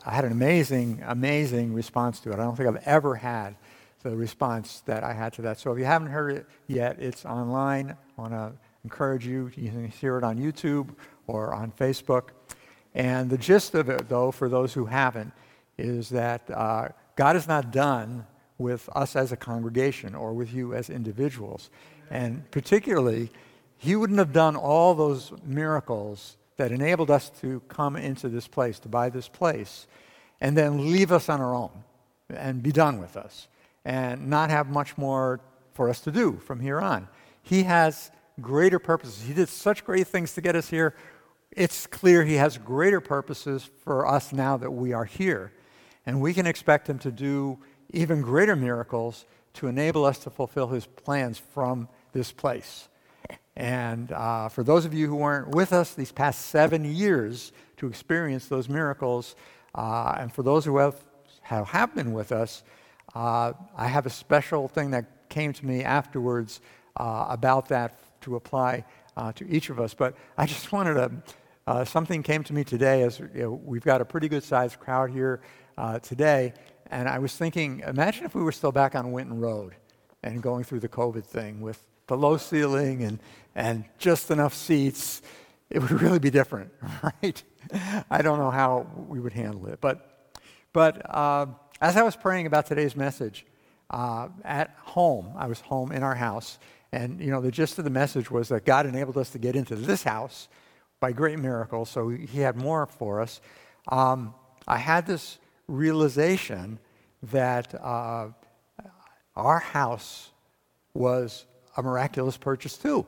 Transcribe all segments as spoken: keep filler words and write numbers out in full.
I had an amazing, amazing response to it. I don't think I've ever had the response that I had to that. So if you haven't heard it yet, it's online. I want to encourage you. You can hear it on YouTube or on Facebook. And the gist of it, though, for those who haven't, is that uh, God is not done with us as a congregation or with you as individuals. And particularly, he wouldn't have done all those miracles that enabled us to come into this place, to buy this place, and then leave us on our own and be done with us and not have much more for us to do from here on. He has greater purposes. He did such great things to get us here. It's clear he has greater purposes for us now that we are here. And we can expect him to do even greater miracles to enable us to fulfill his plans from this place. And uh, for those of you who weren't with us these past seven years to experience those miracles, uh, and for those who have, have, have been with us, uh, I have a special thing that came to me afterwards uh, about that to apply uh, to each of us. But I just wanted to, uh, something came to me today as you know, we've got a pretty good sized crowd here uh, today, and I was thinking, imagine if we were still back on Winton Road and going through the COVID thing with the low ceiling and, and just enough seats. It would really be different, right? I don't know how we would handle it. But, but uh, as I was praying about today's message, uh, at home, I was home in our house, and you know the gist of the message was that God enabled us to get into this house by great miracles, so he had more for us. Um, I had this realization that uh, our house was a miraculous purchase too.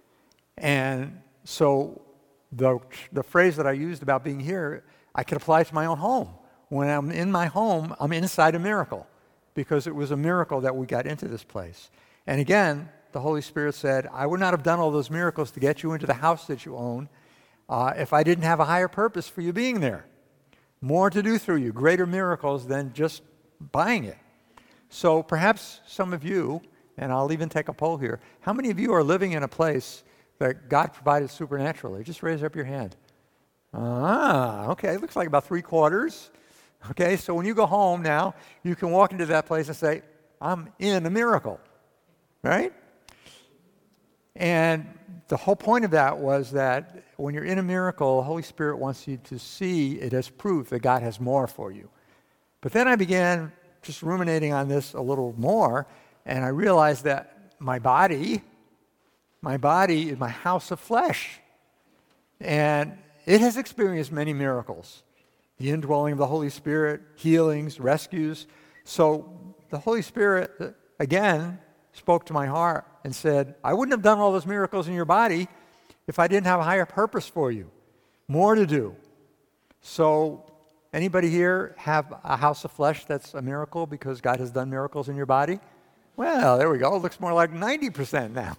And so the the phrase that I used about being here, I could apply to my own home. When I'm in my home, I'm inside a miracle because it was a miracle that we got into this place. And again, the Holy Spirit said, I would not have done all those miracles to get you into the house that you own uh, if I didn't have a higher purpose for you being there. More to do through you, greater miracles than just buying it. So perhaps some of you, and I'll even take a poll here. How many of you are living in a place that God provided supernaturally? Just raise up your hand. Ah, okay, looks like about three quarters. Okay, so when you go home now, you can walk into that place and say, I'm in a miracle, right? And the whole point of that was that when you're in a miracle, the Holy Spirit wants you to see it as proof that God has more for you. But then I began just ruminating on this a little more, and I realized that my body, my body is my house of flesh. And it has experienced many miracles. The indwelling of the Holy Spirit, healings, rescues. So the Holy Spirit, again, spoke to my heart and said, I wouldn't have done all those miracles in your body if I didn't have a higher purpose for you. More to do. So anybody here have a house of flesh that's a miracle because God has done miracles in your body? Well, there we go. It looks more like ninety percent now.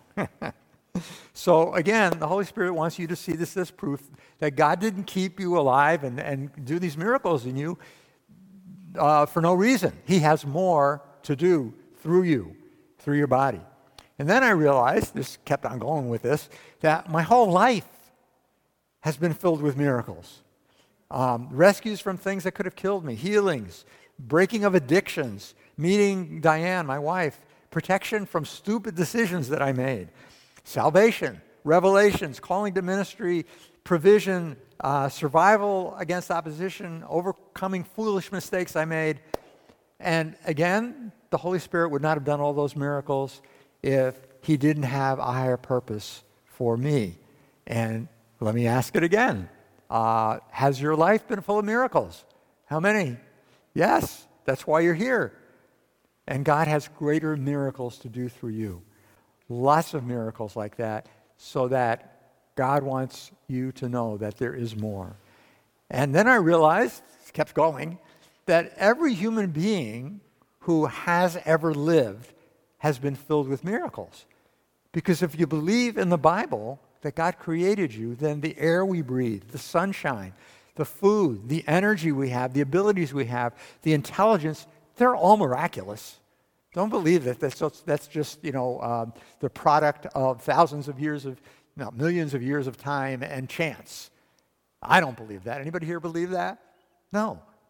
So again, the Holy Spirit wants you to see this as proof that God didn't keep you alive and, and do these miracles in you uh, for no reason. He has more to do through you, through your body. And then I realized, this kept on going with this, that my whole life has been filled with miracles. Um, rescues from things that could have killed me, healings, breaking of addictions, meeting Diane, my wife, protection from stupid decisions that I made, salvation, revelations, calling to ministry, provision, uh, survival against opposition, overcoming foolish mistakes I made. And again, the Holy Spirit would not have done all those miracles if he didn't have a higher purpose for me. And let me ask it again. Uh, has your life been full of miracles? How many? Yes, that's why you're here. And God has greater miracles to do through you. Lots of miracles like that, so that God wants you to know that there is more. And then I realized, it kept going, that every human being who has ever lived has been filled with miracles. Because if you believe in the Bible that God created you, then the air we breathe, the sunshine, the food, the energy we have, the abilities we have, the intelligence, they're all miraculous. Don't believe that that's just, that's just you know, uh, the product of thousands of years of, no, millions of years of time and chance. I don't believe that. Anybody here believe that? No.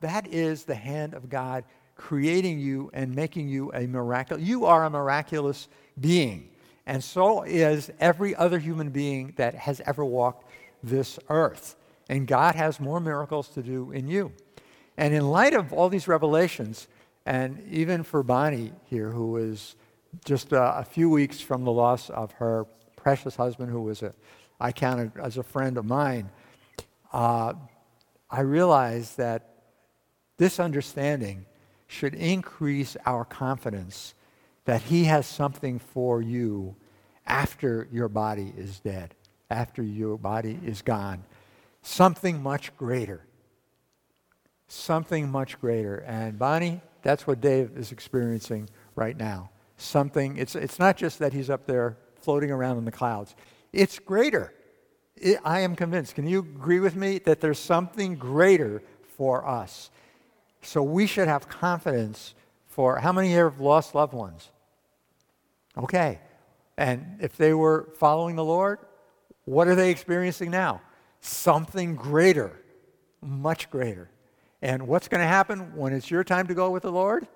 that is the hand of God creating you and making you a miracle. You are a miraculous being. And so is every other human being that has ever walked this earth. And God has more miracles to do in you. And in light of all these revelations, and even for Bonnie here, who is just uh, a few weeks from the loss of her precious husband, who was a, I counted as a friend of mine, uh, I realized that this understanding should increase our confidence that he has something for you after your body is dead, after your body is gone. Something much greater. Something much greater. And Bonnie, that's what Dave is experiencing right now. Something, it's, it's not just that he's up there floating around in the clouds. It's greater. It, I am convinced. Can you agree with me that there's something greater for us? So we should have confidence for, how many here have lost loved ones? Okay. And if they were following the Lord, what are they experiencing now? Something greater, much greater. And what's going to happen when it's your time to go with the Lord?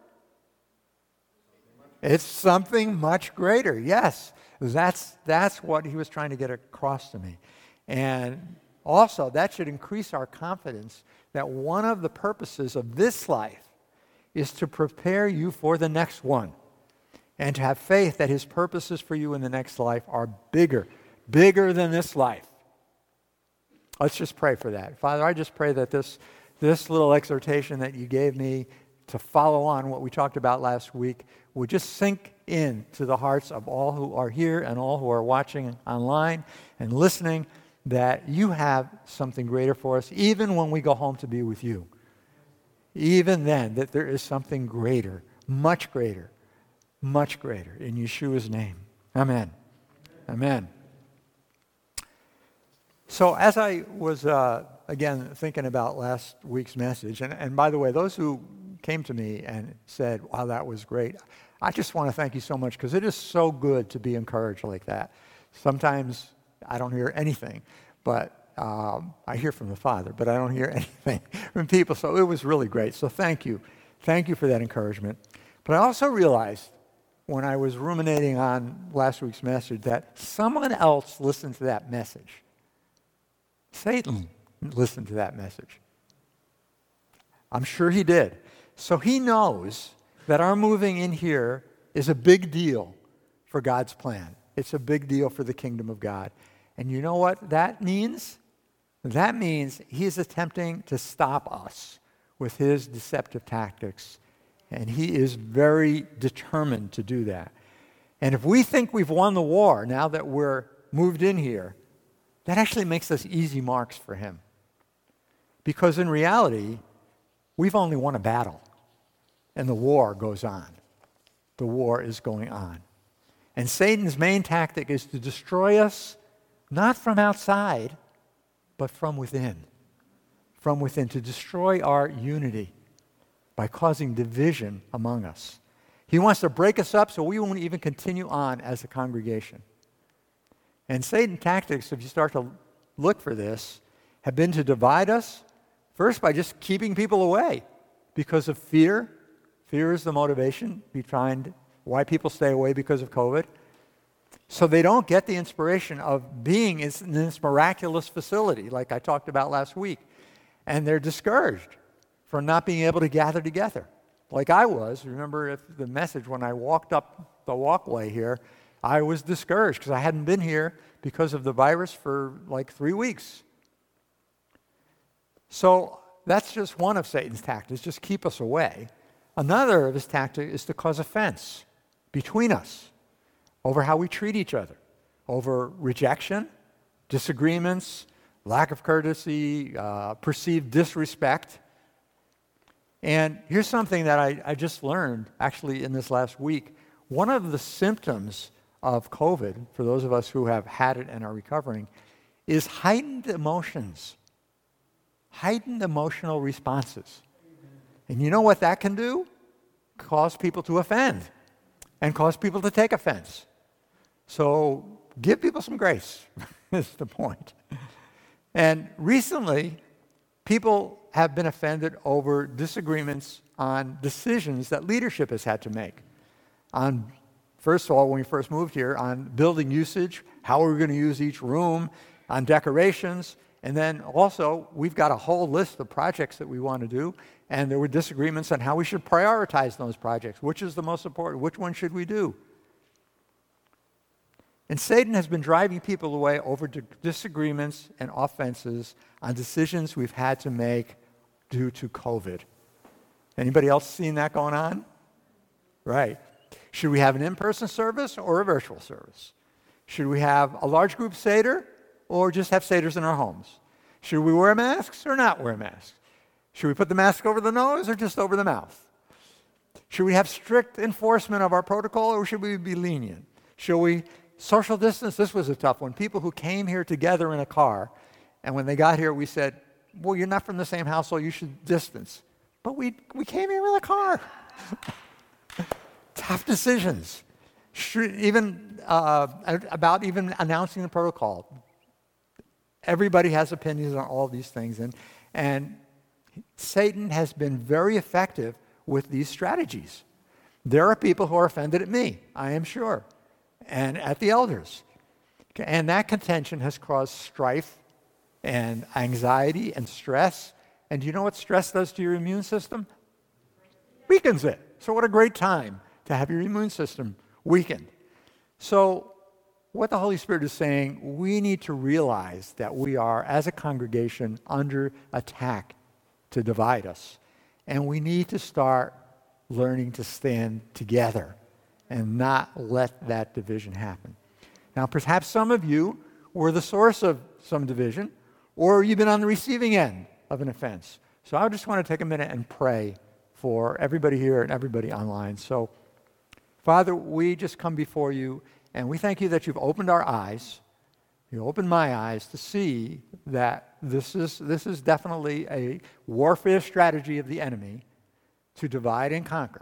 It's something much greater. Yes, that's, that's what he was trying to get across to me. And also, that should increase our confidence that one of the purposes of this life is to prepare you for the next one, and to have faith that his purposes for you in the next life are bigger, bigger than this life. Let's just pray for that. Father, I just pray that this, this little exhortation that you gave me to follow on what we talked about last week would just sink in to the hearts of all who are here and all who are watching online and listening, that you have something greater for us, even when we go home to be with you. Even then, that there is something greater, much greater, much greater, in Yeshua's name. Amen. Amen. So as I was, uh, again, thinking about last week's message, and, and by the way, those who came to me and said, wow, that was great, I just want to thank you so much, because it is so good to be encouraged like that. Sometimes I don't hear anything, but um, I hear from the Father, but I don't hear anything from people, so it was really great. So thank you. Thank you for that encouragement. But I also realized when I was ruminating on last week's message that someone else listened to that message. Satan listened to that message. I'm sure he did. So he knows that our moving in here is a big deal for God's plan. It's a big deal for the kingdom of God. And you know what that means? That means he's attempting to stop us with his deceptive tactics. And he is very determined to do that. And if we think we've won the war now that we're moved in here, that actually makes us easy marks for him. Because in reality, we've only won a battle. And the war goes on. The war is going on. And Satan's main tactic is to destroy us, not from outside, but from within. From within, to destroy our unity by causing division among us. He wants to break us up so we won't even continue on as a congregation. And Satan's tactics, if you start to look for this, have been to divide us, first by just keeping people away because of fear. Fear is the motivation behind why people stay away because of COVID. So they don't get the inspiration of being in this miraculous facility like I talked about last week. And they're discouraged from not being able to gather together. Like I was. Remember if the message when I walked up the walkway here, I was discouraged because I hadn't been here because of the virus for like three weeks. So that's just one of Satan's tactics, just keep us away. Another of his tactics is to cause offense between us over how we treat each other, over rejection, disagreements, lack of courtesy, uh, perceived disrespect. And here's something that I, I just learned actually in this last week. One of the symptoms of COVID, for those of us who have had it and are recovering, is heightened emotions, heightened emotional responses. And you know what that can do? Cause people to offend and cause people to take offense. So give people some grace is the point. And recently, People have been offended over disagreements on decisions that leadership has had to make. On, first of all, when we first moved here, on building usage, how are we going to use each room, on decorations, and then also we've got a whole list of projects that we want to do, and there were disagreements on how we should prioritize those projects. Which is the most important? Which one should we do? And Satan has been driving people away over disagreements and offenses on decisions we've had to make due to COVID. Anybody else seen that going on? Right. Should we have an in-person service or a virtual service? Should we have a large group Seder or just have Seders in our homes? Should we wear masks or not wear masks? Should we put the mask over the nose or just over the mouth? Should we have strict enforcement of our protocol or should we be lenient? Should we social distance? This was a tough one. People who came here together in a car, and when they got here we said, well, you're not from the same household, you should distance. But we, we came here in a car. Tough decisions. Should, even uh, about even announcing the protocol. Everybody has opinions on all these things, and, and Satan has been very effective with these strategies. There are people who are offended at me, I am sure, and at the elders. And that contention has caused strife and anxiety and stress. And do you know what stress does to your immune system? Weakens it. So what a great time to have your immune system weakened. So what the Holy Spirit is saying, we need to realize that we are, as a congregation, under attack to divide us. And we need to start learning to stand together and not let that division happen. Now, perhaps some of you were the source of some division, or you've been on the receiving end of an offense. So I just want to take a minute and pray for everybody here and everybody online. So, Father, we just come before you, and we thank you that you've opened our eyes. You opened my eyes to see that this is, this is definitely a warfare strategy of the enemy to divide and conquer.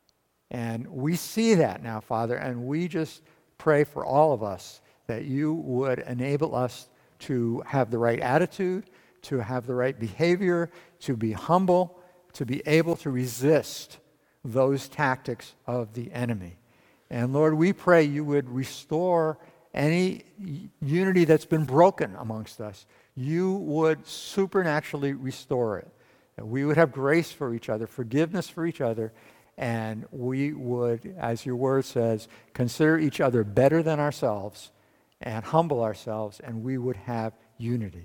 And we see that now, Father, and we just pray for all of us that you would enable us to have the right attitude, to have the right behavior, to be humble, to be able to resist those tactics of the enemy. And Lord, we pray you would restore any unity that's been broken amongst us. You would supernaturally restore it. That we would have grace for each other, forgiveness for each other, and we would, as your word says, consider each other better than ourselves and humble ourselves, and we would have unity.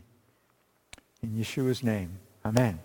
In Yeshua's name, amen.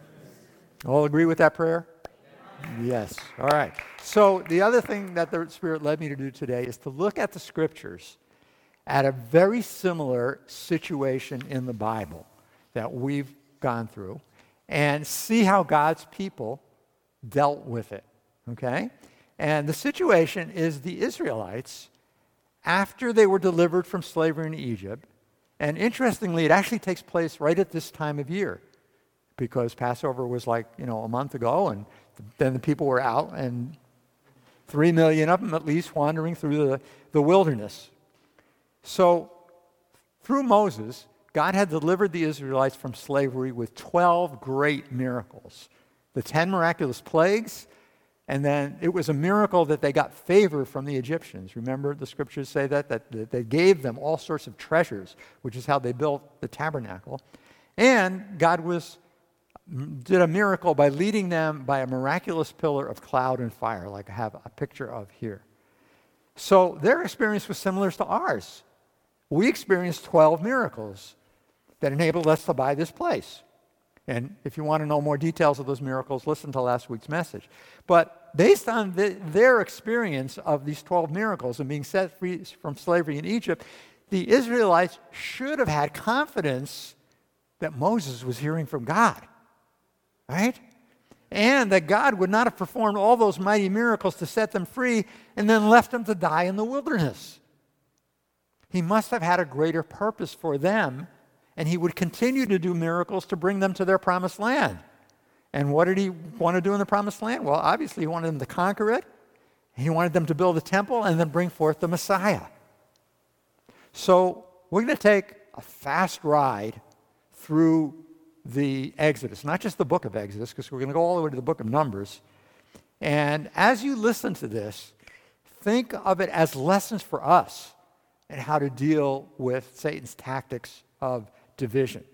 All agree with that prayer? Yes. All right. So the other thing that the Spirit led me to do today is to look at the Scriptures at a very similar situation in the Bible that we've gone through and see how God's people dealt with it. Okay? And the situation is the Israelites, after they were delivered from slavery in Egypt, and interestingly, it actually takes place right at this time of year, because Passover was like, you know, a month ago, and then the people were out, and three million of them at least wandering through the, the wilderness. So, through Moses, God had delivered the Israelites from slavery with twelve great miracles. The ten miraculous plagues, and then it was a miracle that they got favor from the Egyptians. Remember, the scriptures say that, that, that they gave them all sorts of treasures, which is how they built the tabernacle. And God was did a miracle by leading them by a miraculous pillar of cloud and fire, like I have a picture of here. So their experience was similar to ours. We experienced twelve miracles that enabled us to buy this place. And if you want to know more details of those miracles, listen to last week's message. But based on the, their experience of these twelve miracles and being set free from slavery in Egypt, the Israelites should have had confidence that Moses was hearing from God. Right? And that God would not have performed all those mighty miracles to set them free and then left them to die in the wilderness. He must have had a greater purpose for them, and he would continue to do miracles to bring them to their promised land. And what did he want to do in the promised land? Well, obviously he wanted them to conquer it. He wanted them to build a temple and then bring forth the Messiah. So we're going to take a fast ride through the Exodus, not just the book of Exodus, because we're going to go all the way to the book of Numbers. And as you listen to this, think of it as lessons for us and how to deal with Satan's tactics of division.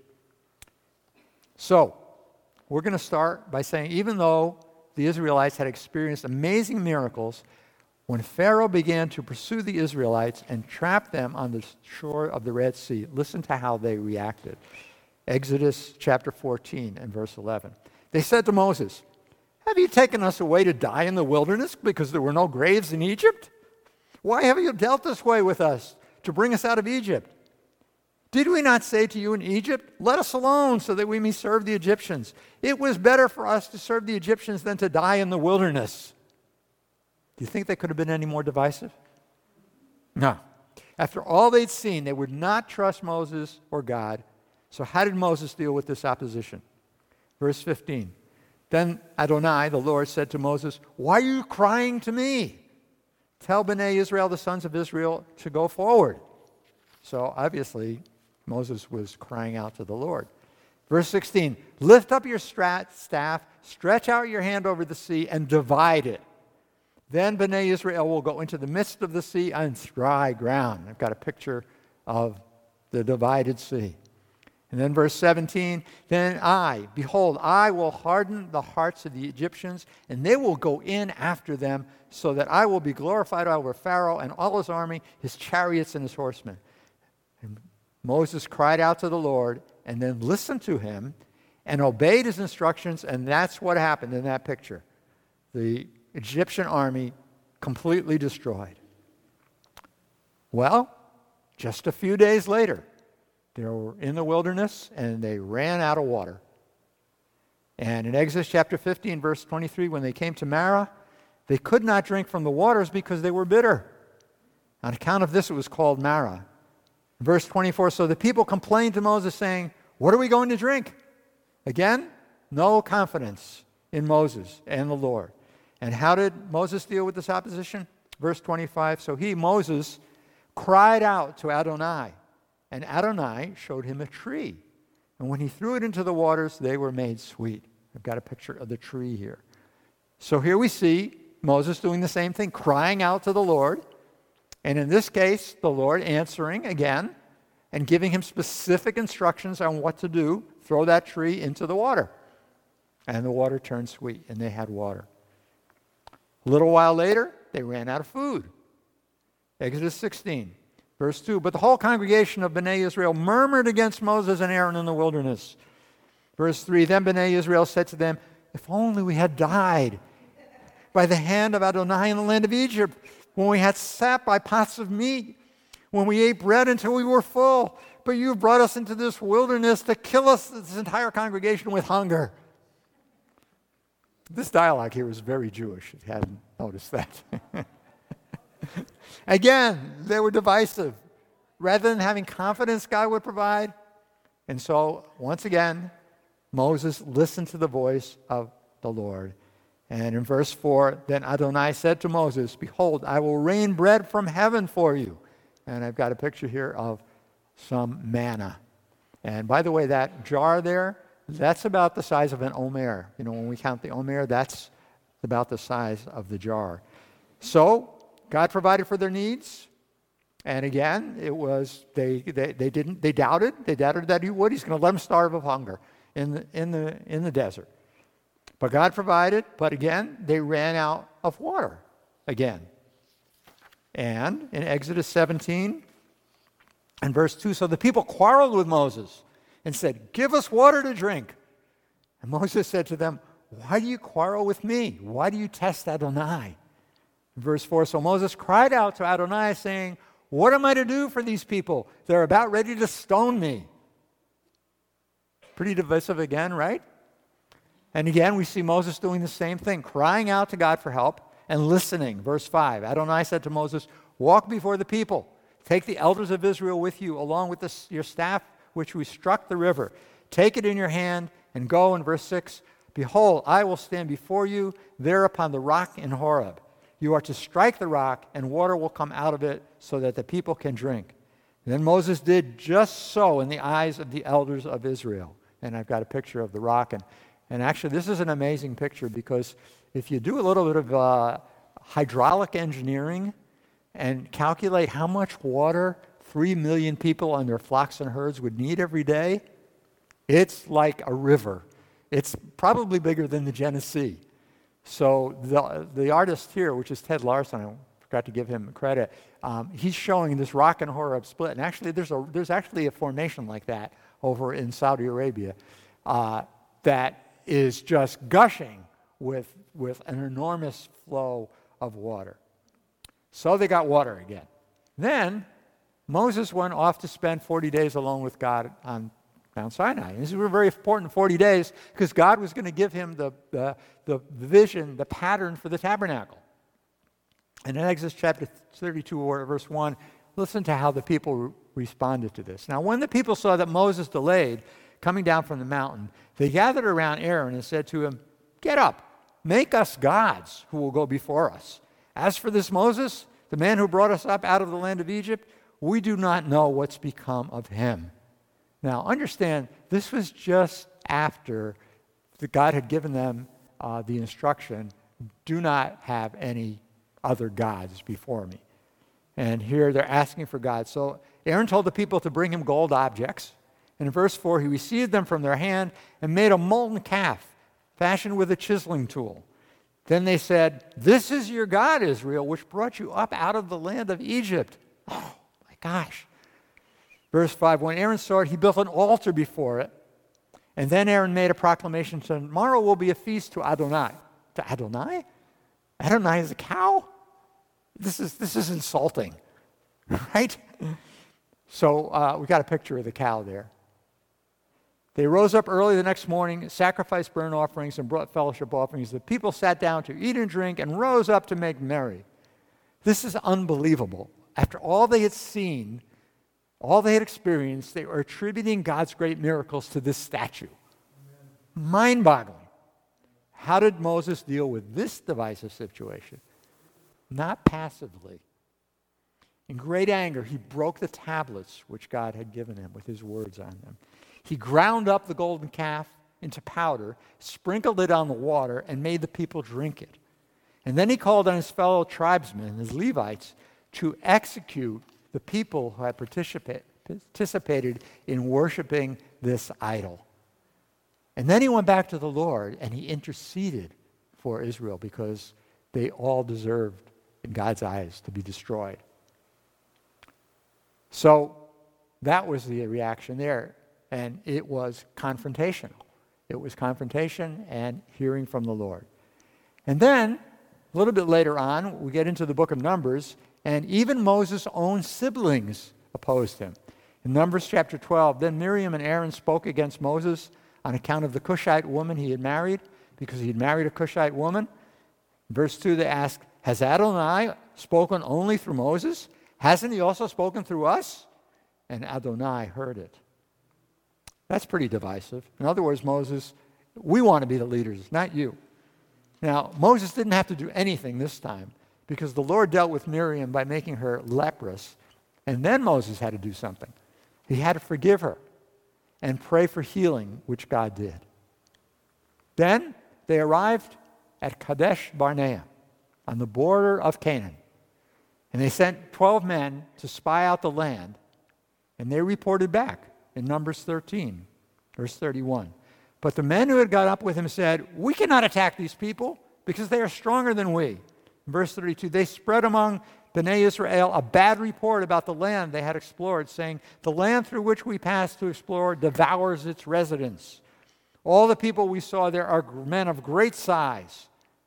So, we're going to start by saying, even though the Israelites had experienced amazing miracles, when Pharaoh began to pursue the Israelites and trap them on the shore of the Red Sea, listen to how they reacted. Exodus chapter fourteen and verse eleven. They said to Moses, "Have you taken us away to die in the wilderness because there were no graves in Egypt? Why have you dealt this way with us to bring us out of Egypt? Did we not say to you in Egypt, 'Let us alone so that we may serve the Egyptians'? It was better for us to serve the Egyptians than to die in the wilderness." Do you think they could have been any more divisive? No. After all they'd seen, they would not trust Moses or God. So how did Moses deal with this opposition? Verse fifteen. Then Adonai, the Lord, said to Moses, "Why are you crying to me? Tell Bnei Israel, the sons of Israel, to go forward." So obviously, Moses was crying out to the Lord. Verse sixteen, "Lift up your strat- staff, stretch out your hand over the sea, and divide it. Then Bnei Israel will go into the midst of the sea on dry ground." I've got a picture of the divided sea. And then verse seventeen, "Then I, behold, I will harden the hearts of the Egyptians, and they will go in after them, so that I will be glorified over Pharaoh and all his army, his chariots and his horsemen." And Moses cried out to the Lord, and then listened to him, and obeyed his instructions, and that's what happened in that picture. The Egyptian army completely destroyed. Well, just a few days later, they were in the wilderness and they ran out of water. And in Exodus chapter fifteen, verse twenty-three, when they came to Marah, they could not drink from the waters because they were bitter. On account of this, it was called Marah. Verse twenty-four, so the people complained to Moses, saying, "What are we going to drink?" Again, no confidence in Moses and the Lord. And how did Moses deal with this opposition? Verse twenty-five, so he, Moses, cried out to Adonai, and Adonai showed him a tree. And when he threw it into the waters, they were made sweet. I've got a picture of the tree here. So here we see Moses doing the same thing, crying out to the Lord. And in this case, the Lord answering again and giving him specific instructions on what to do. Throw that tree into the water. And the water turned sweet, and they had water. A little while later, they ran out of food. Exodus sixteen, verse two. But the whole congregation of Bnei Israel murmured against Moses and Aaron in the wilderness. Verse three, then Bnei Israel said to them, "If only we had died by the hand of Adonai in the land of Egypt, when we had sat by pots of meat, when we ate bread until we were full. But you have brought us into this wilderness to kill us, this entire congregation, with hunger." This dialogue here is very Jewish, if you hadn't noticed that. Again, they were divisive. Rather than having confidence God would provide. And so, once again, Moses listened to the voice of the Lord. And in verse four, then Adonai said to Moses, "Behold, I will rain bread from heaven for you." And I've got a picture here of some manna. And by the way, that jar there, that's about the size of an omer. You know, when we count the omer, that's about the size of the jar. So, God provided for their needs. And again, it was, they, they, they didn't, they doubted. They doubted that he would. He's going to let them starve of hunger in the, in the, in the desert. But God provided, but again, they ran out of water again. And in Exodus seventeen and verse two, so the people quarreled with Moses and said, "Give us water to drink." And Moses said to them, "Why do you quarrel with me? Why do you test Adonai?" In verse four, so Moses cried out to Adonai, saying, "What am I to do for these people? They're about ready to stone me." Pretty divisive again, right? And again, we see Moses doing the same thing, crying out to God for help and listening. Verse five, Adonai said to Moses, "Walk before the people. Take the elders of Israel with you, along with the, your staff which we struck the river. Take it in your hand and go." In verse six, "Behold, I will stand before you there upon the rock in Horeb. You are to strike the rock, and water will come out of it so that the people can drink." And then Moses did just so in the eyes of the elders of Israel. And I've got a picture of the rock. And, and actually, this is an amazing picture because if you do a little bit of uh, hydraulic engineering and calculate how much water three million people and their flocks and herds would need every day, it's like a river. It's probably bigger than the Genesee. So the, the artist here, which is Ted Larson, I forgot to give him credit, um, he's showing this Rock and Horeb split. And actually, there's, a, there's actually a formation like that over in Saudi Arabia uh, that is just gushing with, with an enormous flow of water. So they got water again. Then Moses went off to spend forty days alone with God on Mount Sinai. And these were very important forty days because God was going to give him the, the, the vision, the pattern for the tabernacle. And in Exodus chapter thirty-two, verse one, listen to how the people re- responded to this. Now, when the people saw that Moses delayed coming down from the mountain, they gathered around Aaron and said to him, "Get up, make us gods who will go before us. As for this Moses, the man who brought us up out of the land of Egypt, we do not know what's become of him." Now, understand, this was just after the God had given them uh, the instruction, do not have any other gods before me. And here they're asking for God. So Aaron told the people to bring him gold objects. And in verse four, he received them from their hand and made a molten calf fashioned with a chiseling tool. Then they said, "This is your God, Israel, which brought you up out of the land of Egypt." Oh, my gosh. Verse five, when Aaron saw it, he built an altar before it. And then Aaron made a proclamation, "Tomorrow will be a feast to Adonai." To Adonai? Adonai is a cow? This is, this is insulting, right? So uh, we got a picture of the cow there. They rose up early the next morning, sacrificed burnt offerings, and brought fellowship offerings. The people sat down to eat and drink and rose up to make merry. This is unbelievable. After all they had seen, all they had experienced, they were attributing God's great miracles to this statue. Mind-boggling. How did Moses deal with this divisive situation? Not passively. In great anger, he broke the tablets which God had given him with his words on them. He ground up the golden calf into powder, sprinkled it on the water, and made the people drink it. And then he called on his fellow tribesmen, his Levites, to execute the people who had participate, participated in worshiping this idol. And then he went back to the Lord and he interceded for Israel because they all deserved, in God's eyes, to be destroyed. So that was the reaction there. And it was confrontational. It was confrontation and hearing from the Lord. And then, a little bit later on, we get into the book of Numbers, and even Moses' own siblings opposed him. In Numbers chapter twelve, then Miriam and Aaron spoke against Moses on account of the Cushite woman he had married, because he had married a Cushite woman. In verse two, they asked, "Has Adonai spoken only through Moses? Hasn't he also spoken through us?" And Adonai heard it. That's pretty divisive. In other words, Moses, we want to be the leaders, not you. Now, Moses didn't have to do anything this time because the Lord dealt with Miriam by making her leprous. And then Moses had to do something. He had to forgive her and pray for healing, which God did. Then they arrived at Kadesh Barnea on the border of Canaan. And they sent twelve men to spy out the land. And they reported back in Numbers thirteen, verse thirty-one. But the men who had got up with him said, "We cannot attack these people because they are stronger than we." In verse thirty-two, they spread among Bnei Israel a bad report about the land they had explored, saying, "The land through which we passed to explore devours its residents. All the people we saw there are men of great size."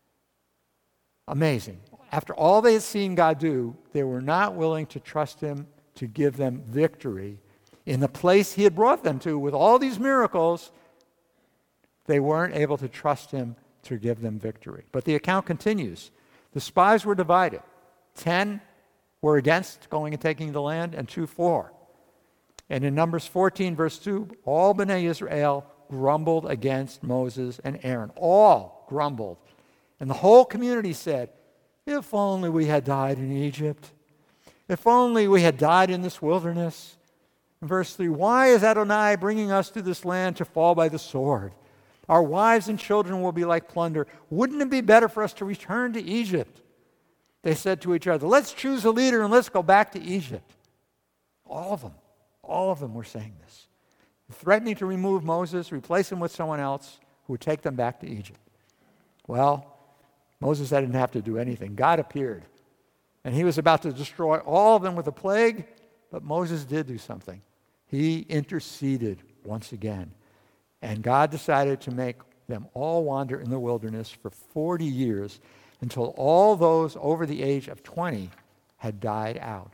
Amazing. After all they had seen God do, they were not willing to trust him to give them victory in the place he had brought them to with all these miracles. They weren't able to trust him to give them victory. But the account continues. The spies were divided. Ten were against going and taking the land, and two for. And in Numbers fourteen, verse two, all Bnei Israel grumbled against Moses and Aaron. All grumbled. And the whole community said, "If only we had died in Egypt. If only we had died in this wilderness. In verse three, why is Adonai bringing us to this land to fall by the sword? Our wives and children will be like plunder. Wouldn't it be better for us to return to Egypt? They said to each other, let's choose a leader and let's go back to Egypt. All of them, all of them were saying this. Threatening to remove Moses, replace him with someone else who would take them back to Egypt. Well, Moses didn't have to do anything. God appeared. And he was about to destroy all of them with a plague, but Moses did do something. He interceded once again. And God decided to make them all wander in the wilderness for forty years until all those over the age of twenty had died out.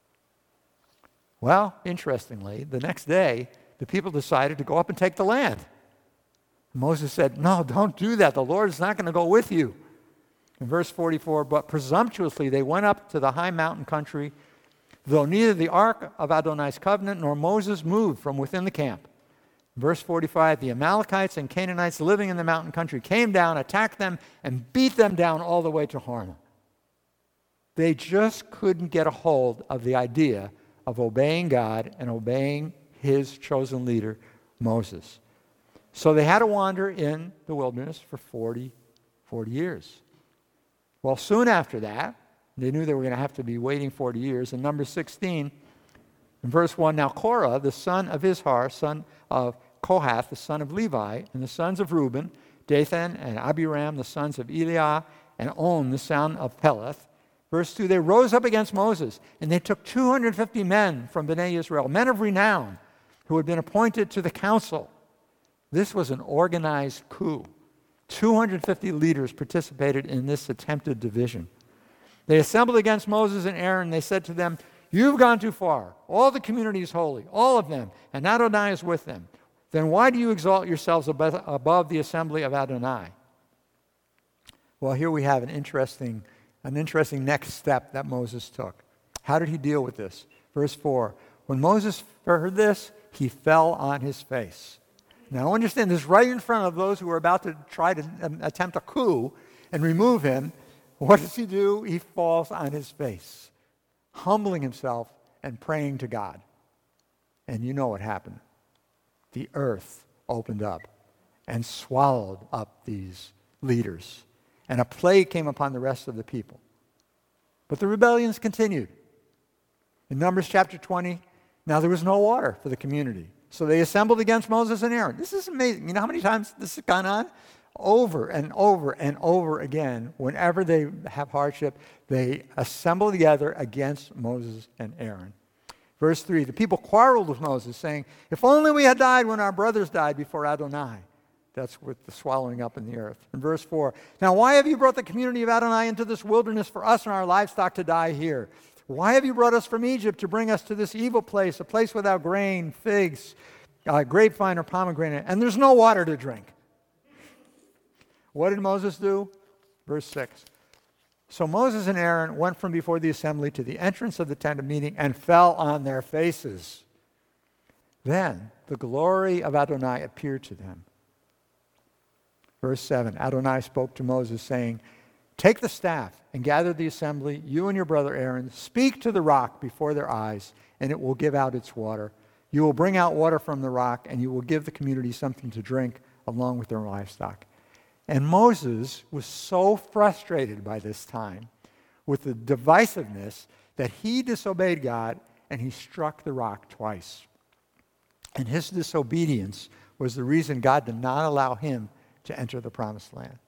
Well, interestingly, the next day, the people decided to go up and take the land. Moses said, no, don't do that. The Lord is not going to go with you. In verse forty-four, but presumptuously they went up to the high mountain country, though neither the ark of Adonai's covenant nor Moses moved from within the camp. In verse forty-five, the Amalekites and Canaanites living in the mountain country came down, attacked them, and beat them down all the way to Hormah. They just couldn't get a hold of the idea of obeying God and obeying his chosen leader, Moses. So they had to wander in the wilderness for forty, forty years. Well, soon after that, they knew they were going to have to be waiting forty years. In Numbers sixteen, in verse one, now Korah, the son of Izhar, son of Kohath, the son of Levi, and the sons of Reuben, Dathan and Abiram, the sons of Eliah, and On, the son of Peleth. Verse two, they rose up against Moses, and they took two hundred fifty men from Bnei Israel, men of renown, who had been appointed to the council. This was an organized coup. two hundred fifty leaders participated in this attempted division. They assembled against Moses and Aaron. They said to them, you've gone too far. All the community is holy, all of them, and Adonai is with them. Then why do you exalt yourselves above, above the assembly of Adonai? Well, here we have an interesting, an interesting next step that Moses took. How did he deal with this? Verse four, when Moses heard this, he fell on his face. Now understand this, right in front of those who are about to try to um, attempt a coup and remove him. What does he do? He falls on his face, humbling himself and praying to God. And you know what happened. The earth opened up and swallowed up these leaders. And a plague came upon the rest of the people. But the rebellions continued. In Numbers chapter twenty, now there was no water for the community. So they assembled against Moses and Aaron. This is amazing. You know how many times this has gone on? Over and over and over again. Whenever they have hardship, they assemble together against Moses and Aaron. Verse three, the people quarreled with Moses, saying, if only we had died when our brothers died before Adonai. That's with the swallowing up in the earth. In verse four, now why have you brought the community of Adonai into this wilderness for us and our livestock to die here? Why have you brought us from Egypt to bring us to this evil place, a place without grain, figs, uh, grapevine, or pomegranate, and there's no water to drink? What did Moses do? Verse six. So Moses and Aaron went from before the assembly to the entrance of the tent of meeting and fell on their faces. Then the glory of Adonai appeared to them. Verse seven, Adonai spoke to Moses, saying, take the staff and gather the assembly, you and your brother Aaron. Speak to the rock before their eyes, and it will give out its water. You will bring out water from the rock, and you will give the community something to drink along with their livestock. And Moses was so frustrated by this time with the divisiveness that he disobeyed God, and he struck the rock twice. And his disobedience was the reason God did not allow him to enter the promised land.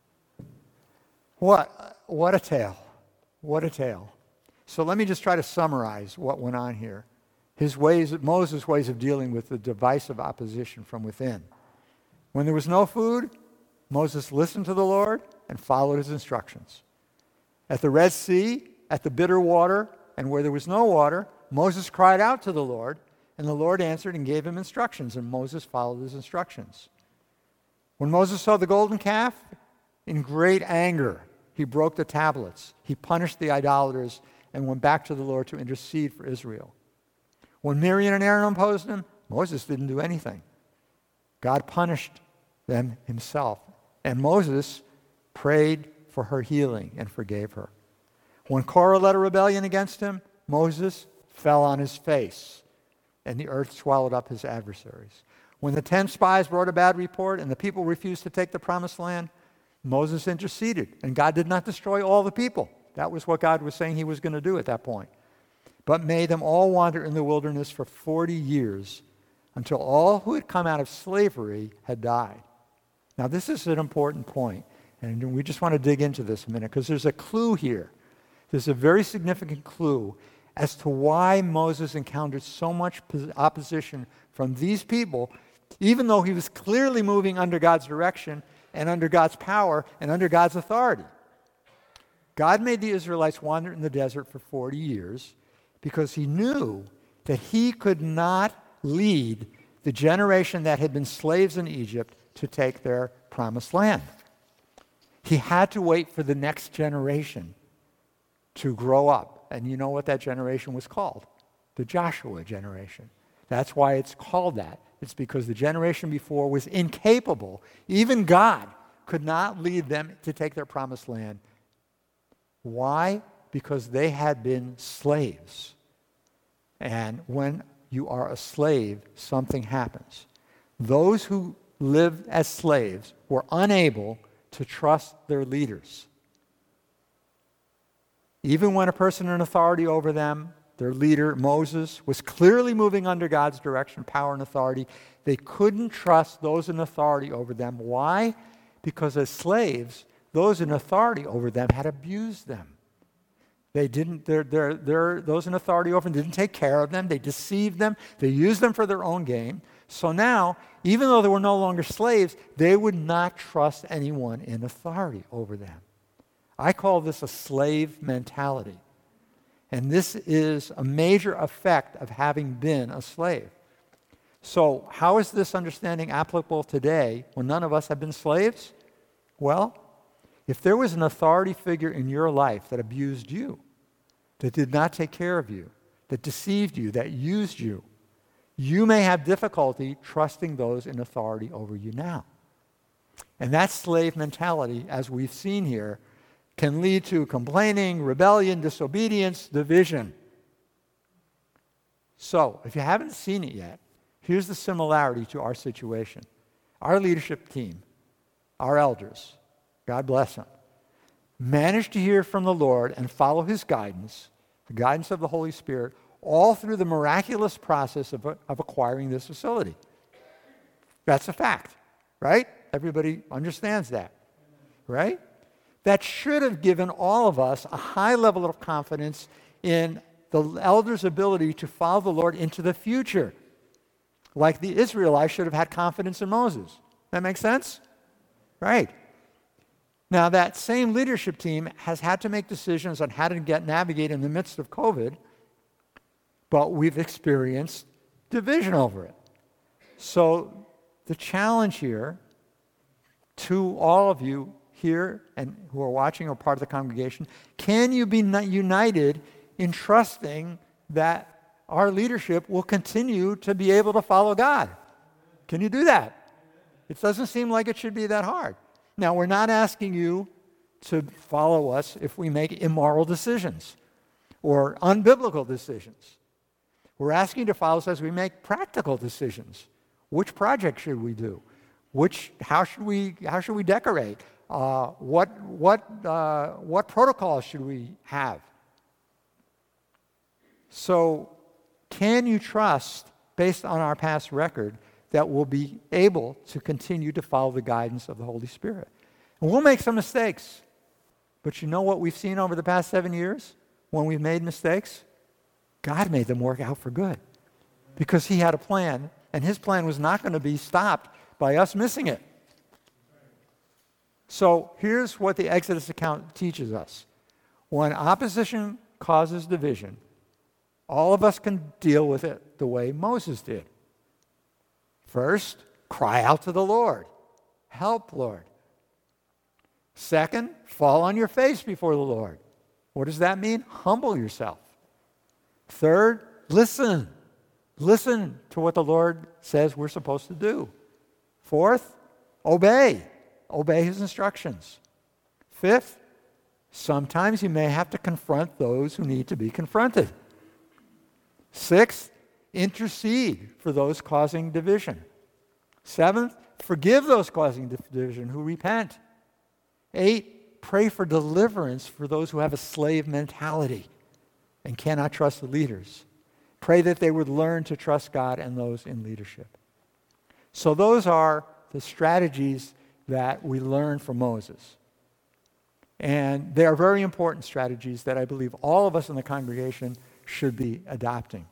What, what a tale. What a tale. So let me just try to summarize what went on here. His ways, Moses' ways of dealing with the divisive opposition from within. When there was no food, Moses listened to the Lord and followed his instructions. At the Red Sea, at the bitter water, and where there was no water, Moses cried out to the Lord, and the Lord answered and gave him instructions, and Moses followed his instructions. When Moses saw the golden calf, in great anger, he broke the tablets. He punished the idolaters and went back to the Lord to intercede for Israel. When Miriam and Aaron opposed him, Moses didn't do anything. God punished them himself. And Moses prayed for her healing and forgave her. When Korah led a rebellion against him, Moses fell on his face and the earth swallowed up his adversaries. When the ten spies brought a bad report and the people refused to take the promised land, Moses interceded, and God did not destroy all the people. That was what God was saying he was going to do at that point. But made them all wander in the wilderness for forty years until all who had come out of slavery had died. Now, this is an important point, and we just want to dig into this a minute because there's a clue here. There's a very significant clue as to why Moses encountered so much opposition from these people, even though he was clearly moving under God's direction and under God's power and under God's authority. God made the Israelites wander in the desert for forty years because he knew that he could not lead the generation that had been slaves in Egypt to take their promised land. He had to wait for the next generation to grow up. And you know what that generation was called? The Joshua generation. That's why it's called that. It's because the generation before was incapable. Even God could not lead them to take their promised land. Why? Because they had been slaves. And when you are a slave, something happens. Those who lived as slaves were unable to trust their leaders. Even when a person in authority over them, their leader, Moses, was clearly moving under God's direction, power, and authority, they couldn't trust those in authority over them. Why? Because as slaves, those in authority over them had abused them. They didn't, they're, they're, they're, those in authority over them didn't take care of them. They deceived them. They used them for their own gain. So now, even though they were no longer slaves, they would not trust anyone in authority over them. I call this a slave mentality. And this is a major effect of having been a slave. So how is this understanding applicable today when none of us have been slaves? Well, if there was an authority figure in your life that abused you, that did not take care of you, that deceived you, that used you, you may have difficulty trusting those in authority over you now. And that slave mentality, as we've seen here, can lead to complaining, rebellion, disobedience, division. So, if you haven't seen it yet, here's the similarity to our situation. Our leadership team, our elders, God bless them, managed to hear from the Lord and follow his guidance, the guidance of the Holy Spirit, all through the miraculous process of, of acquiring this facility. That's a fact, right? Everybody understands that, right? That should have given all of us a high level of confidence in the elders' ability to follow the Lord into the future. Like the Israelites should have had confidence in Moses. That makes sense? Right. Now, that same leadership team has had to make decisions on how to get navigate in the midst of COVID, but we've experienced division over it. So the challenge here to all of you here and who are watching or part of the congregation, can you be united in trusting that our leadership will continue to be able to follow God? Can you do that? It doesn't seem like it should be that hard. Now, we're not asking you to follow us if we make immoral decisions or unbiblical decisions. We're asking you to follow us as we make practical decisions. Which project should we do? Which, how should we, how should we decorate? Uh, what, what, uh, what protocols should we have? So, can you trust, based on our past record, that we'll be able to continue to follow the guidance of the Holy Spirit? And we'll make some mistakes. But you know what we've seen over the past seven years when we've made mistakes? God made them work out for good. Because he had a plan, and his plan was not going to be stopped by us missing it. So here's what the Exodus account teaches us. When opposition causes division, all of us can deal with it the way Moses did. First, cry out to the Lord. Help, Lord. Second, fall on your face before the Lord. What does that mean? Humble yourself. Third, listen. Listen to what the Lord says we're supposed to do. Fourth, obey. Obey his instructions. Fifth, sometimes you may have to confront those who need to be confronted. Sixth, intercede for those causing division. Seventh, forgive those causing division who repent. Eight, pray for deliverance for those who have a slave mentality and cannot trust the leaders. Pray that they would learn to trust God and those in leadership. So those are the strategies that we learn from Moses. And they are very important strategies that I believe all of us in the congregation should be adopting.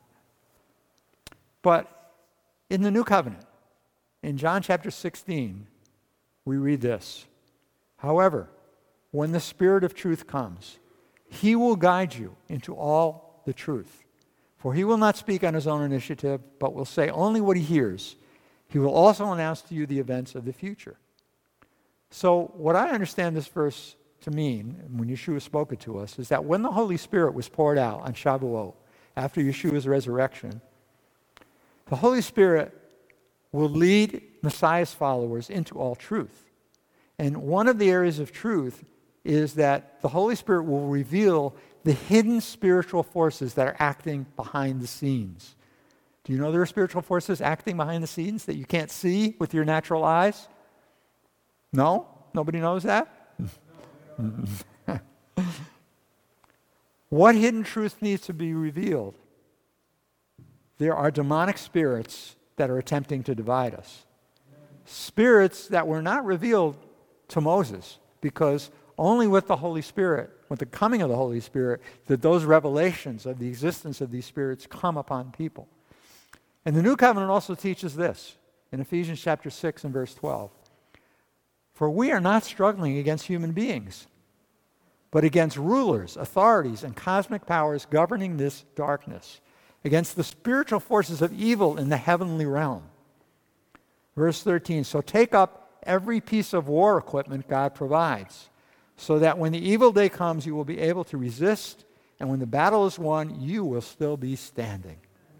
But in the New Covenant, in John chapter sixteen, we read this. However, when the Spirit of truth comes, he will guide you into all the truth. For he will not speak on his own initiative, but will say only what he hears. He will also announce to you the events of the future. So what I understand this verse to mean, when Yeshua spoke it to us, is that when the Holy Spirit was poured out on Shavuot, after Yeshua's resurrection, the Holy Spirit will lead Messiah's followers into all truth. And one of the areas of truth is that the Holy Spirit will reveal the hidden spiritual forces that are acting behind the scenes. Do you know there are spiritual forces acting behind the scenes that you can't see with your natural eyes? No? Nobody knows that? What hidden truth needs to be revealed? There are demonic spirits that are attempting to divide us. Spirits that were not revealed to Moses, because only with the Holy Spirit, with the coming of the Holy Spirit, did those revelations of the existence of these spirits come upon people. And the New Covenant also teaches this in Ephesians chapter six and verse twelve. For we are not struggling against human beings, but against rulers, authorities, and cosmic powers governing this darkness, against the spiritual forces of evil in the heavenly realm. Verse thirteen, so take up every piece of war equipment God provides, so that when the evil day comes, you will be able to resist, and when the battle is won, you will still be standing.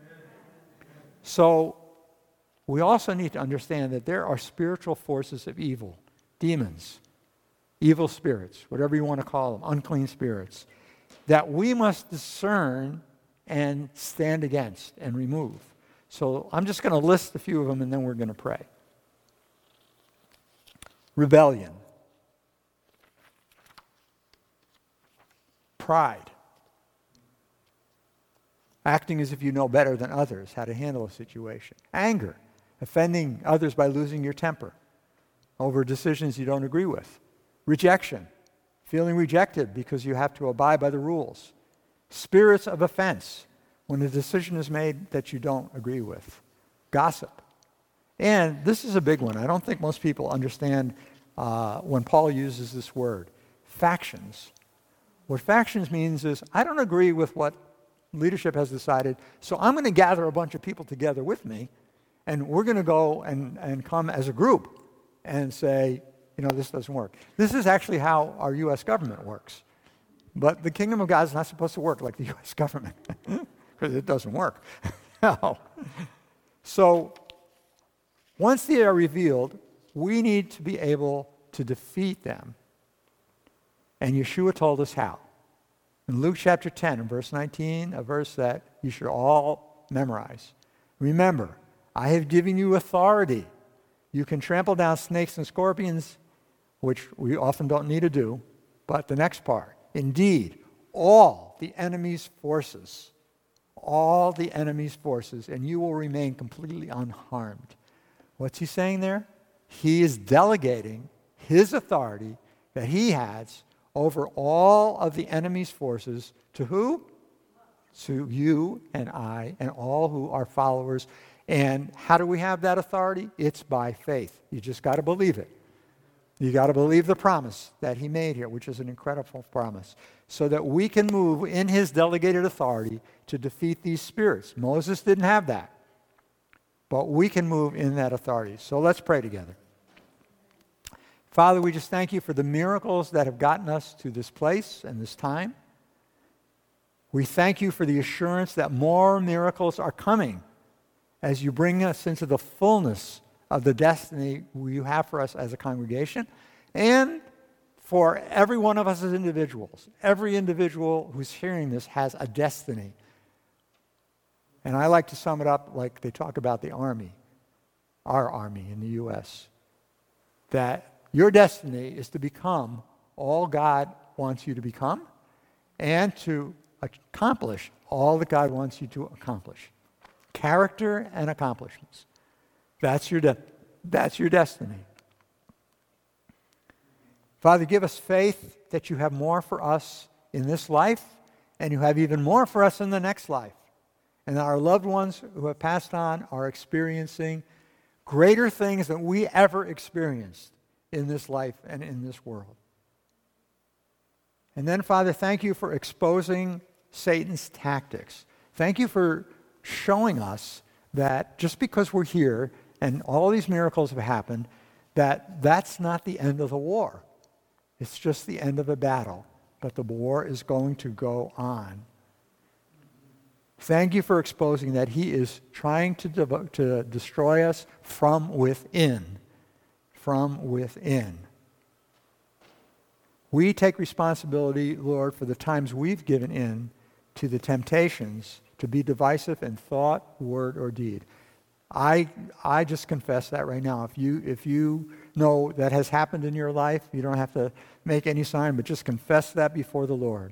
So we also need to understand that there are spiritual forces of evil, demons, evil spirits, whatever you want to call them, unclean spirits, that we must discern and stand against and remove. So I'm just going to list a few of them and then we're going to pray. Rebellion. Pride. Acting as if you know better than others how to handle a situation. Anger. Offending others by losing your temper over decisions you don't agree with. Rejection. Feeling rejected because you have to abide by the rules. Spirits of offense, when a decision is made that you don't agree with. Gossip. And this is a big one. I don't think most people understand uh, when Paul uses this word. Factions. What factions means is, I don't agree with what leadership has decided, so I'm going to gather a bunch of people together with me, and we're going to go and, and come as a group and say, you know, this doesn't work. This is actually how our U S government works. But the kingdom of God is not supposed to work like the U S government, because it doesn't work. No. So once they are revealed, we need to be able to defeat them. And Yeshua told us how. In Luke chapter ten, and verse nineteen, a verse that you should all memorize. Remember, I have given you authority. You can trample down snakes and scorpions, which we often don't need to do. But the next part, indeed, all the enemy's forces, all the enemy's forces, and you will remain completely unharmed. What's he saying there? He is delegating his authority that he has over all of the enemy's forces to who? To you and I and all who are followers. And how do we have that authority? It's by faith. You just got to believe it. You got to believe the promise that he made here, which is an incredible promise, so that we can move in his delegated authority to defeat these spirits. Moses didn't have that, but we can move in that authority. So let's pray together. Father, we just thank you for the miracles that have gotten us to this place and this time. We thank you for the assurance that more miracles are coming as you bring us into the fullness of the destiny you have for us as a congregation, and for every one of us as individuals. Every individual who's hearing this has a destiny. And I like to sum it up like they talk about the Army, our Army in the U S, that your destiny is to become all God wants you to become and to accomplish all that God wants you to accomplish. Character and accomplishments. That's your, de- that's your destiny. Father, give us faith that you have more for us in this life and you have even more for us in the next life. And that our loved ones who have passed on are experiencing greater things than we ever experienced in this life and in this world. And then, Father, thank you for exposing Satan's tactics. Thank you for showing us that just because we're here and all these miracles have happened, that that's not the end of the war. It's just the end of a battle, but the war is going to go on. Thank you for exposing that he is trying to, devo- to destroy us from within. From within. We take responsibility, Lord, for the times we've given in to the temptations to be divisive in thought, word, or deed. I I just confess that right now. If you if you know that has happened in your life, you don't have to make any sign, but just confess that before the Lord.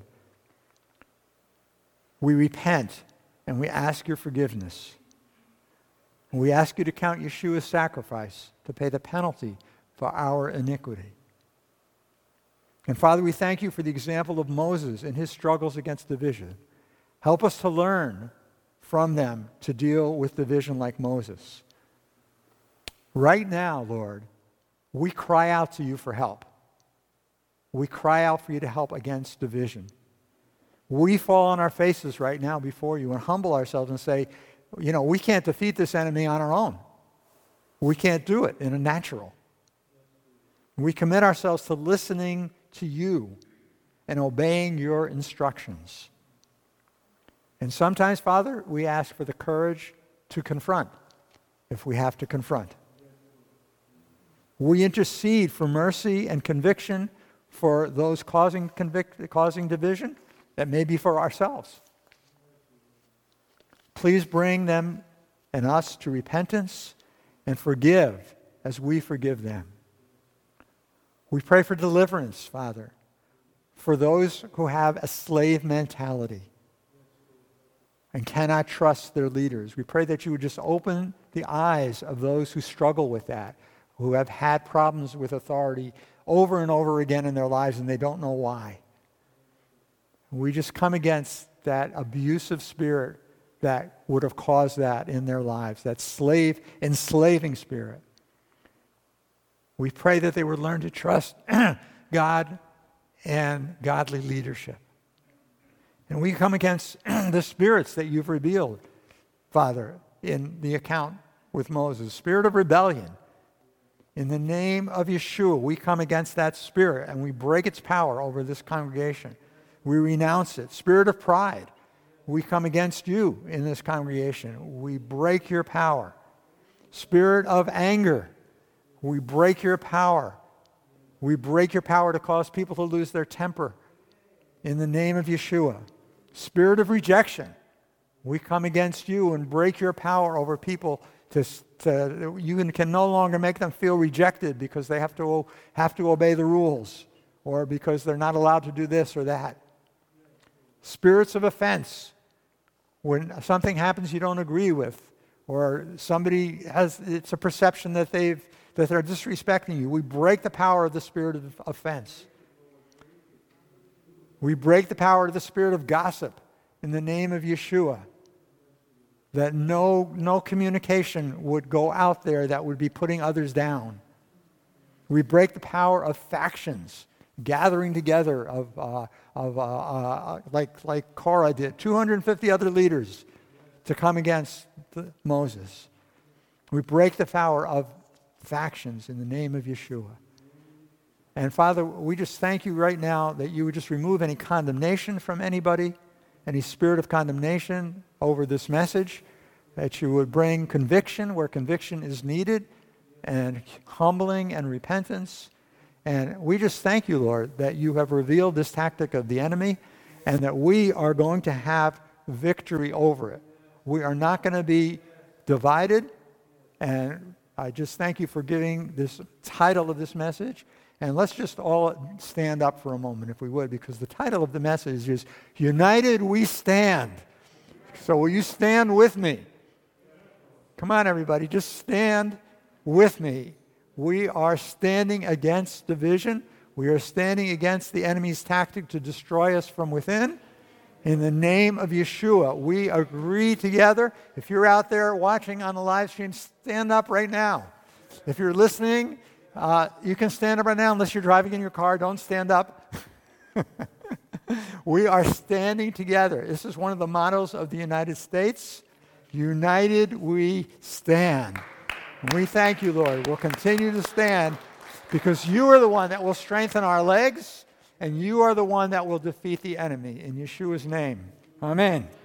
We repent and we ask your forgiveness. We ask you to count Yeshua's sacrifice to pay the penalty for our iniquity. And Father, we thank you for the example of Moses and his struggles against division. Help us to learn from them to deal with division like Moses. Right now, Lord, we cry out to you for help. We cry out for you to help against division. We fall on our faces right now before you and humble ourselves and say, you know, we can't defeat this enemy on our own. We can't do it in a natural. We commit ourselves to listening to you and obeying your instructions. And sometimes, Father, we ask for the courage to confront if we have to confront. We intercede for mercy and conviction for those causing convict, causing division, that may be for ourselves. Please bring them and us to repentance and forgive as we forgive them. We pray for deliverance, Father, for those who have a slave mentality and cannot trust their leaders. We pray that you would just open the eyes of those who struggle with that, who have had problems with authority over and over again in their lives and they don't know why. We just come against that abusive spirit that would have caused that in their lives, that slave, enslaving spirit. We pray that they would learn to trust God and godly leadership. And we come against the spirits that you've revealed, Father, in the account with Moses, spirit of rebellion. In the name of Yeshua, we come against that spirit and we break its power over this congregation. We renounce it. Spirit of pride, we come against you in this congregation. We break your power. Spirit of anger, we break your power. We break your power to cause people to lose their temper in the name of Yeshua. Spirit of rejection, we come against you and break your power over people to, to you can no longer make them feel rejected because they have to have to obey the rules or because they're not allowed to do this or that. Spirits of offense, when something happens you don't agree with, or somebody has, it's a perception that they've that they're disrespecting you, we break the power of the spirit of offense. We break the power of the spirit of gossip in the name of Yeshua. That no, no communication would go out there that would be putting others down. We break the power of factions, gathering together of, uh, of uh, uh, like, like Korah did, two hundred fifty other leaders to come against the, Moses. We break the power of factions in the name of Yeshua. And Father, we just thank you right now that you would just remove any condemnation from anybody, any spirit of condemnation over this message, that you would bring conviction where conviction is needed, and humbling and repentance. And we just thank you, Lord, that you have revealed this tactic of the enemy and that we are going to have victory over it. We are not going to be divided. And I just thank you for giving this title of this message. And let's just all stand up for a moment, if we would, because the title of the message is United We Stand. So will you stand with me? Come on, everybody, just stand with me. We are standing against division. We are standing against the enemy's tactic to destroy us from within. In the name of Yeshua, we agree together. If you're out there watching on the live stream, stand up right now. If you're listening, uh, you can stand up right now unless you're driving in your car. Don't stand up. We are standing together. This is one of the mottos of the United States. United we stand. And we thank you, Lord. We'll continue to stand because you are the one that will strengthen our legs, and you are the one that will defeat the enemy. In Yeshua's name, amen.